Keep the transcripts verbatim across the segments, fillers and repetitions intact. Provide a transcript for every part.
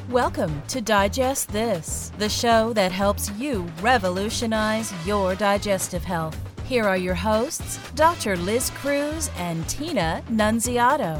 Welcome to Digest This, the show that helps you revolutionize your digestive health. Here are your hosts, Doctor Liz Cruz and Tina Nunziato.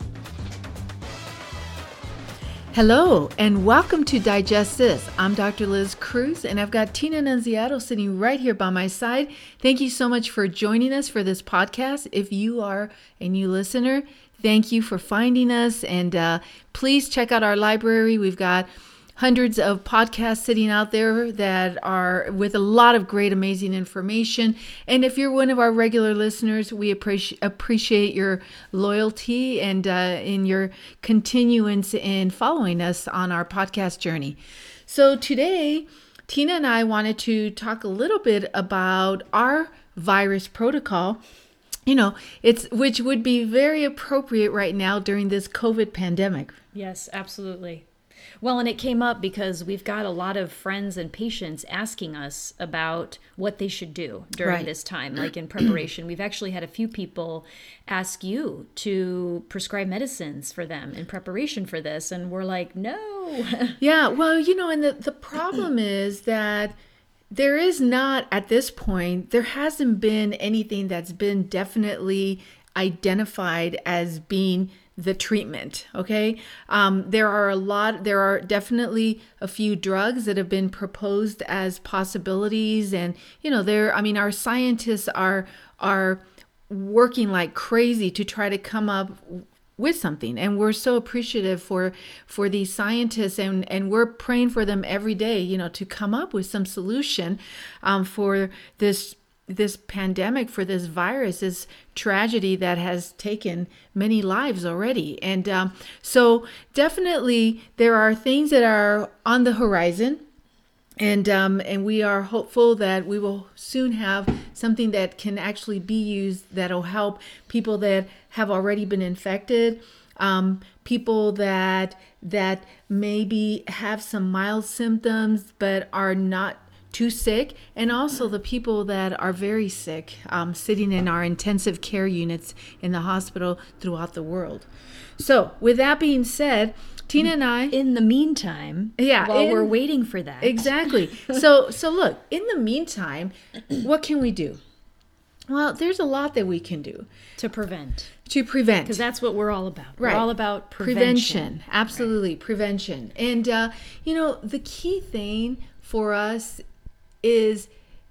Hello, and welcome to Digest This. I'm Doctor Liz Cruz, and I've got Tina Nunziato sitting right here by my side. Thank you so much for joining us for this podcast. If you are a new listener, thank you for finding us, and uh, please check out our library. We've got hundreds of podcasts sitting out there that are with a lot of great, amazing information. And if you're one of our regular listeners, we appreciate appreciate your loyalty and uh, in your continuance in following us on our podcast journey. So today, Tina and I wanted to talk a little bit about our virus protocol. You know, it's which would be very appropriate right now during this COVID pandemic. Yes, absolutely. Well, and it came up because we've got a lot of friends and patients asking us about what they should do during Right. this time, like in preparation. We've actually had a few people ask you to prescribe medicines for them in preparation for this, and we're like, no. Yeah, well, you know, and the, the problem is that there is not, at this point, there hasn't been anything that's been definitely identified as being the treatment, okay? Um, there are a lot, there are definitely a few drugs that have been proposed as possibilities. And, you know, there, I mean, our scientists are, are working like crazy to try to come up with something. And we're so appreciative for, for these scientists, and, and we're praying for them every day, you know, to come up with some solution um, for this this pandemic, for this virus, this tragedy that has taken many lives already. And um, so definitely there are things that are on the horizon. And um, and we are hopeful that we will soon have something that can actually be used that'll help people that have already been infected, um, people that that maybe have some mild symptoms but are not too sick, and also the people that are very sick, um, sitting in our intensive care units in the hospital throughout the world. So with that being said, Tina and I, In the meantime, Yeah, while in- we're waiting for that. exactly. So so look, in the meantime, what can we do? Well, there's a lot that we can do To prevent. to prevent. Because that's what we're all about. Right. We're all about prevention. Prevention, absolutely, prevention. And uh, you know, the key thing for us is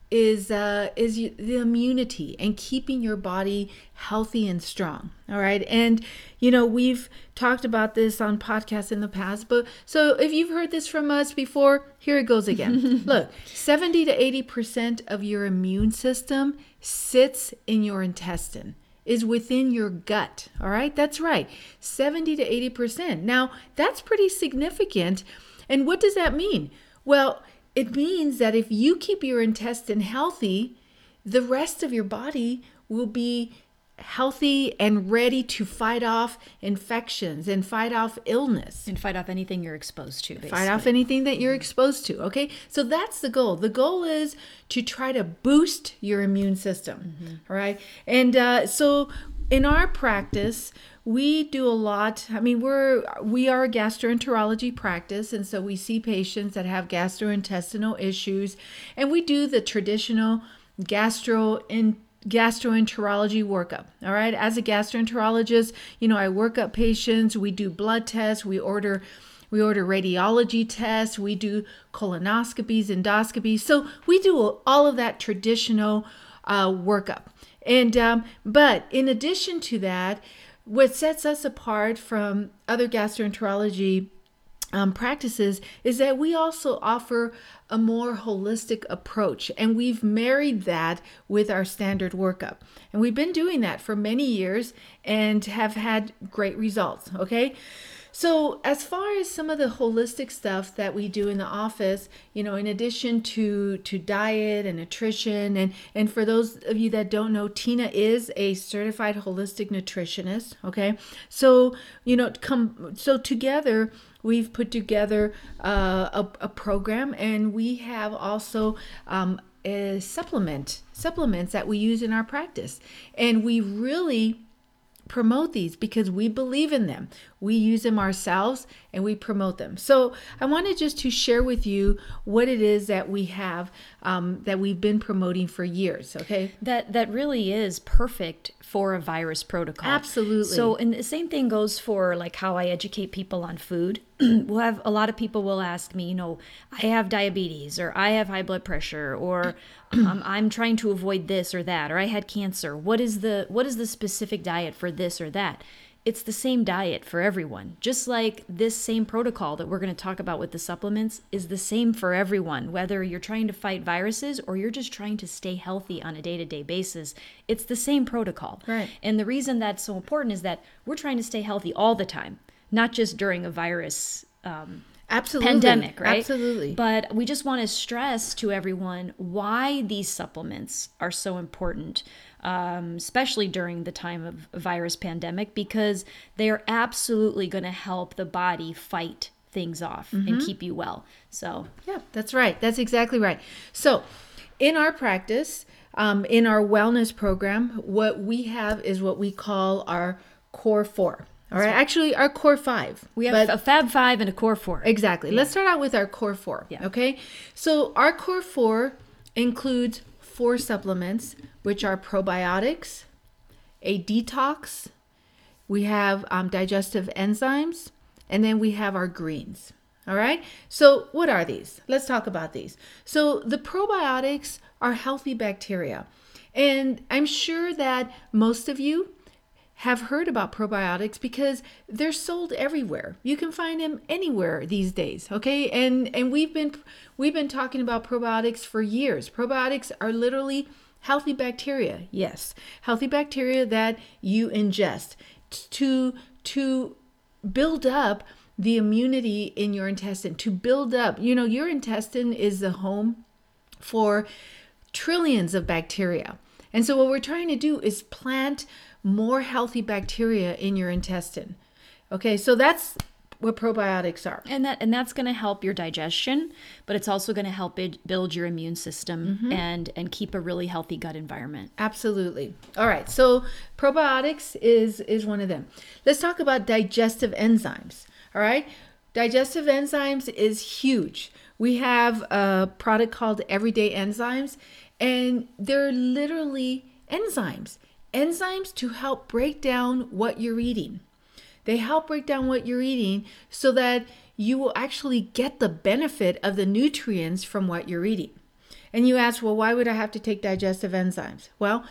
is uh, is you- the immunity and keeping your body healthy and strong. All right, and you know, we've talked about this on podcasts in the past, but so if you've heard this from us before, here it goes again. Look, seventy to eighty percent of your immune system sits in your intestine, is within your gut. All right, that's right, seventy to eighty percent. Now, that's pretty significant. And what does that mean? Well, it means that if you keep your intestine healthy, the rest of your body will be healthy and ready to fight off infections and fight off illness. And fight off anything you're exposed to, basically. Fight off anything that you're exposed to, okay? So that's the goal. The goal is to try to boost your immune system, all right? And uh, so in our practice, we do a lot. I mean, we're we are a gastroenterology practice, and so we see patients that have gastrointestinal issues, and we do the traditional gastro in gastroenterology workup. All right, as a gastroenterologist, you know, I work up patients. We do blood tests. We order. We order radiology tests. We do colonoscopies, endoscopies. So we do all of that traditional uh, workup. And um, but in addition to that, what sets us apart from other gastroenterology um, practices is that we also offer a more holistic approach, and we've married that with our standard workup. And we've been doing that for many years and have had great results, okay? So as far as some of the holistic stuff that we do in the office, you know, in addition to, to diet and nutrition, and, and for those of you that don't know, Tina is a certified holistic nutritionist, okay? So, you know, come, so together, we've put together uh, a, a program, and we have also um, a supplement, supplements that we use in our practice. And we really promote these because we believe in them. We use them ourselves and we promote them. So I wanted just to share with you what it is that we have um, that we've been promoting for years. Okay. That that really is perfect for a virus protocol. Absolutely. So, and the same thing goes for like how I educate people on food. We'll have a lot of people will ask me, you know, I have diabetes or I have high blood pressure or um, I'm trying to avoid this or that or I had cancer. What is the what is the specific diet for this or that? It's the same diet for everyone. Just like this same protocol that we're going to talk about with the supplements is the same for everyone, whether you're trying to fight viruses or you're just trying to stay healthy on a day-to-day basis. It's the same protocol. Right. And the reason that's so important is that we're trying to stay healthy all the time, not just during a virus um, Absolutely. pandemic, right? Absolutely. But we just want to stress to everyone why these supplements are so important. Um, especially during the time of a virus pandemic, because they are absolutely going to help the body fight things off mm-hmm. and keep you well. So, yeah, that's right. That's exactly right. So, in our practice, um, in our wellness program, what we have is what we call our core four. All right. right. Actually, our core five. We have a Fab Five and a core four. Exactly. Yeah. Let's start out with our core four. Yeah. Okay. So, our core four includes four supplements, which are probiotics, a detox, we have um, digestive enzymes, and then we have our greens. All right. So what are these? Let's talk about these. So the probiotics are healthy bacteria. And I'm sure that most of you have heard about probiotics because they're sold everywhere. You can find them anywhere these days, okay? And and we've been we've been talking about probiotics for years. Probiotics are literally healthy bacteria. Yes, healthy bacteria that you ingest to to build up the immunity in your intestine, to build up, you know, your intestine is the home for trillions of bacteria. And so what we're trying to do is plant more healthy bacteria in your intestine. Okay, so that's what probiotics are. And that and that's going to help your digestion, but it's also going to help it build your immune system mm-hmm. and and keep a really healthy gut environment. Absolutely. All right, so probiotics is is one of them. Let's talk about digestive enzymes. All right, digestive enzymes is huge. We have a product called Everyday Enzymes, and they're literally enzymes. Enzymes to help break down what you're eating. They help break down what you're eating so that you will actually get the benefit of the nutrients from what you're eating. And you ask, well, why would I have to take digestive enzymes? Well,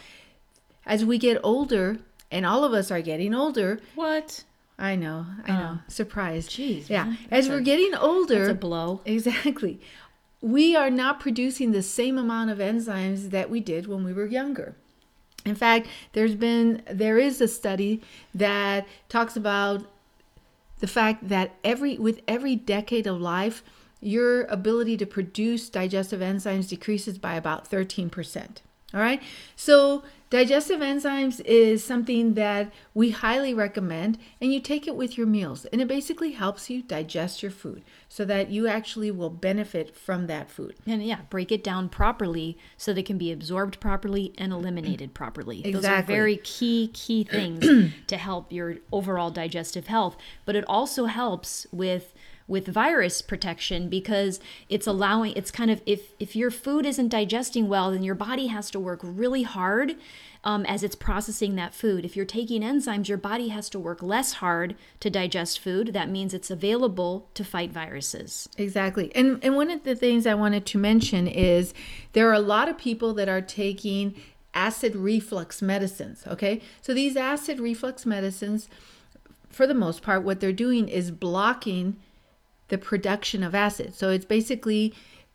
as we get older, and all of us are getting older. What? I know, I know. Oh. Surprise. Jeez. Yeah. Man. As That's we're a, getting older. That's a blow. Exactly. We are not producing the same amount of enzymes that we did when we were younger. In fact, there's been, there is a study that talks about the fact that every, with every decade of life, your ability to produce digestive enzymes decreases by about thirteen percent. All right. So digestive enzymes is something that we highly recommend, and you take it with your meals, and it basically helps you digest your food so that you actually will benefit from that food. And yeah, break it down properly so that it can be absorbed properly and eliminated properly. Exactly. Those are very key, key things to help your overall digestive health. But it also helps with with virus protection because it's allowing, it's kind of, if, if your food isn't digesting well, then your body has to work really hard um, as it's processing that food. If you're taking enzymes, your body has to work less hard to digest food. That means it's available to fight viruses. Exactly. And, and one of the things I wanted to mention is there are a lot of people that are taking acid reflux medicines, okay? So these acid reflux medicines, for the most part, what they're doing is blocking the production of acid. So it's basically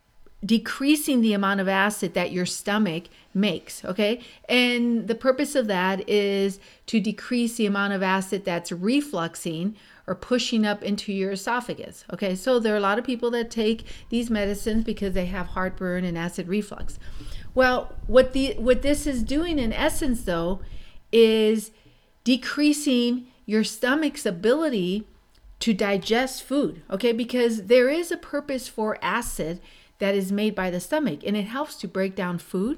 decreasing the amount of acid that your stomach makes, okay? And the purpose of that is to decrease the amount of acid that's refluxing or pushing up into your esophagus, okay? So there are a lot of people that take these medicines because they have heartburn and acid reflux. Well, what the what this is doing in essence, though, is decreasing your stomach's ability to digest food, okay? Because there is a purpose for acid that is made by the stomach, and it helps to break down food.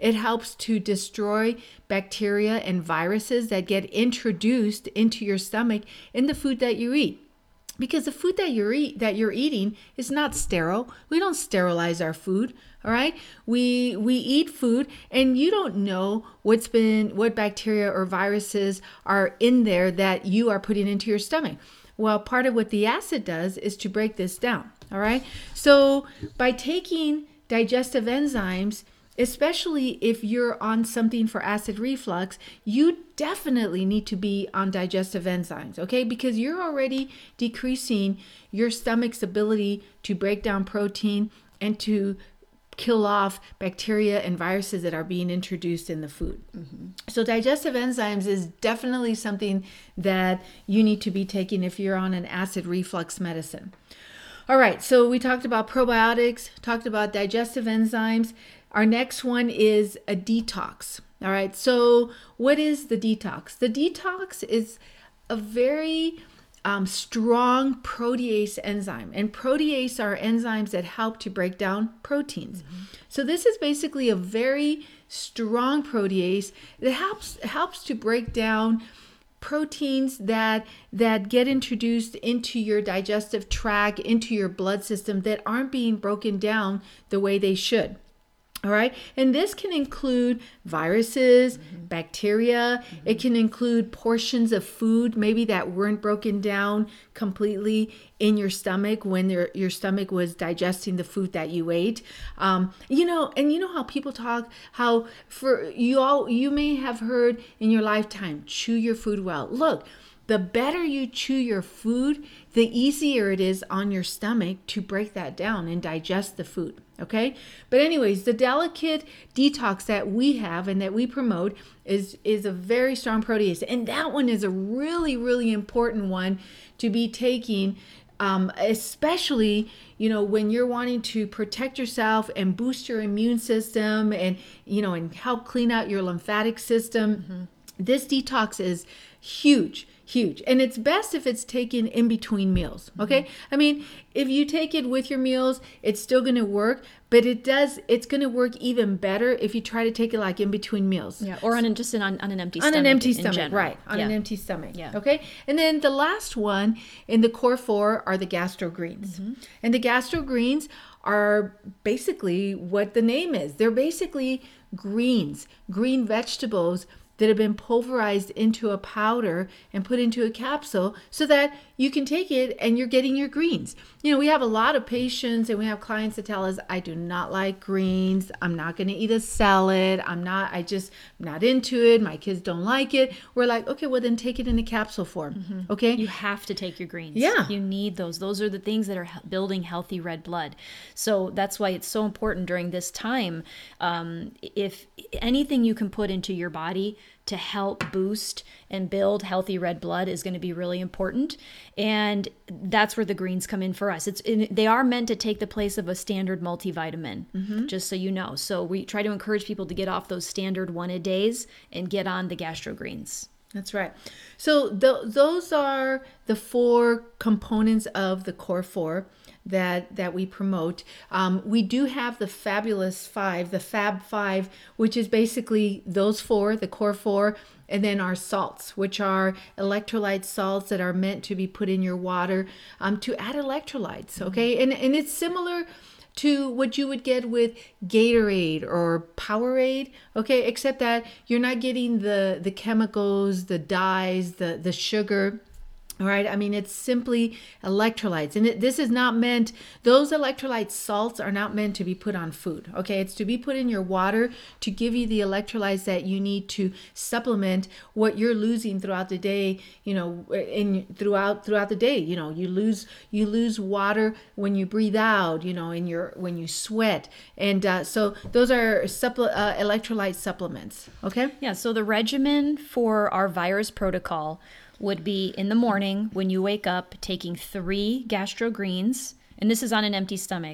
It helps to destroy bacteria and viruses that get introduced into your stomach in the food that you eat. Because the food that you're eat that you're eating is not sterile. We don't sterilize our food, all right? We we eat food, and you don't know what's been what bacteria or viruses are in there that you are putting into your stomach. Well, part of what the acid does is to break this down, all right? So by taking digestive enzymes, especially if you're on something for acid reflux, you definitely need to be on digestive enzymes, okay? Because you're already decreasing your stomach's ability to break down protein and to kill off bacteria and viruses that are being introduced in the food. Mm-hmm. So digestive enzymes is definitely something that you need to be taking if you're on an acid reflux medicine. All right, so we talked about probiotics, talked about digestive enzymes. Our next one is a detox. All right, so what is the detox? The detox is a very um, strong protease enzyme, and protease are enzymes that help to break down proteins. Mm-hmm. So this is basically a very strong protease that helps helps to break down proteins that that get introduced into your digestive tract, into your blood system that aren't being broken down the way they should. All right. And this can include viruses, mm-hmm. bacteria. Mm-hmm. It can include portions of food, maybe that weren't broken down completely in your stomach when your, your stomach was digesting the food that you ate. Um, you know, and you know how people talk, how for you all, you may have heard in your lifetime, chew your food well. Look, the better you chew your food, the easier it is on your stomach to break that down and digest the food. Okay. But anyways, the delicate detox that we have and that we promote is, is a very strong protease. And that one is a really, really important one to be taking, um, especially, you know, when you're wanting to protect yourself and boost your immune system and, you know, and help clean out your lymphatic system. Mm-hmm. This detox is huge. Huge. And it's best if it's taken in between meals. Okay. Mm-hmm. I mean, if you take it with your meals, it's still going to work, but it does, it's going to work even better if you try to take it like in between meals. Yeah. Or on an, just an, on, on an empty on stomach. On an empty in, stomach. in Right. On yeah. an empty stomach. Yeah. Okay. And then the last one in the core four are the gastro greens. Mm-hmm. And the gastro greens are basically what the name is. They're basically greens, green vegetables that have been pulverized into a powder and put into a capsule so that you can take it and you're getting your greens. You know, we have a lot of patients and we have clients that tell us, I do not like greens. I'm not going to eat a salad. I'm not, I just, I'm not into it. My kids don't like it. We're like, okay, well then take it in a capsule form. Mm-hmm. Okay. You have to take your greens. Yeah. You need those. Those are the things that are building healthy red blood. So that's why it's so important during this time. Um, if anything you can put into your body to help boost and build healthy red blood is going to be really important. And that's where the greens come in for us. It's in, they are meant to take the place of a standard multivitamin, mm-hmm. just so you know. So we try to encourage people to get off those standard one-a-days and get on the gastro greens. That's right. So th- those are the four components of the core four that that we promote. Um, we do have the fabulous five, the Fab Five, which is basically those four, the core four, and then our salts, which are electrolyte salts that are meant to be put in your water um, to add electrolytes. Okay, and and it's similar to what you would get with Gatorade or Powerade, okay, except that you're not getting the the chemicals, the dyes, the the sugar. All right. I mean, it's simply electrolytes. And it, this is not meant, those electrolyte salts are not meant to be put on food. Okay. It's to be put in your water to give you the electrolytes that you need to supplement what you're losing throughout the day, you know, in throughout, throughout the day. You know, you lose, you lose water when you breathe out, you know, in your, when you sweat. And uh, so those are supple- uh, electrolyte supplements. Okay. Yeah. So the regimen for our virus protocol would be in the morning when you wake up, taking three gastro greens, and this is on an empty stomach,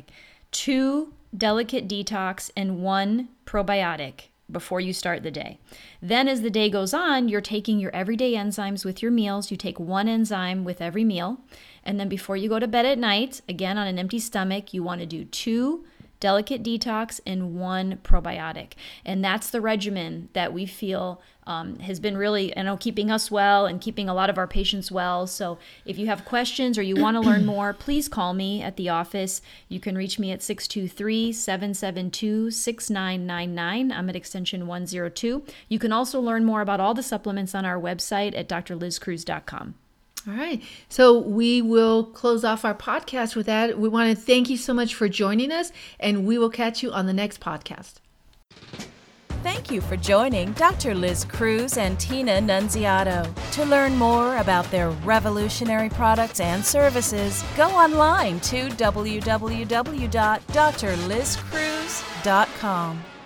two delicate detox, and one probiotic before you start the day. Then as the day goes on, you're taking your everyday enzymes with your meals. You take one enzyme with every meal. And then before you go to bed at night, again on an empty stomach, you want to do two Delicate Detox, and one probiotic. And that's the regimen that we feel um, has been really, you know, keeping us well and keeping a lot of our patients well. So if you have questions or you want to learn more, please call me at the office. You can reach me at six two three, seven seven two, six nine nine nine. I'm at extension one oh two. You can also learn more about all the supplements on our website at d r liz cruz dot com. All right. So we will close off our podcast with that. We want to thank you so much for joining us, and we will catch you on the next podcast. Thank you for joining Doctor Liz Cruz and Tina Nunziato. To learn more about their revolutionary products and services, go online to w w w dot d r liz cruz dot com.